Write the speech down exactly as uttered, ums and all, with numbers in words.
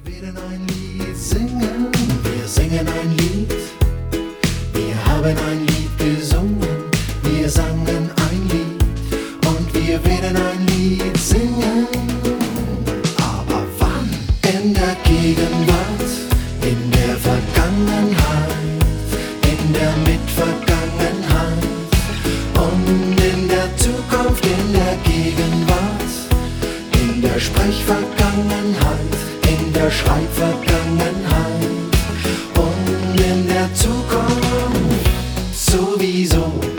werden ein Lied singen, wir singen ein Lied, wir haben ein Lied gesungen, wir sangen ein Lied und wir werden ein Lied singen. Aber wann? In der Gegenwart, in der Vergangenheit, in der Mitvergangenheit und in der Zukunft, in der Gegenwart, in der Sprechvergangenheit, in der Schreibvergangenheit und in der Zukunft sowieso.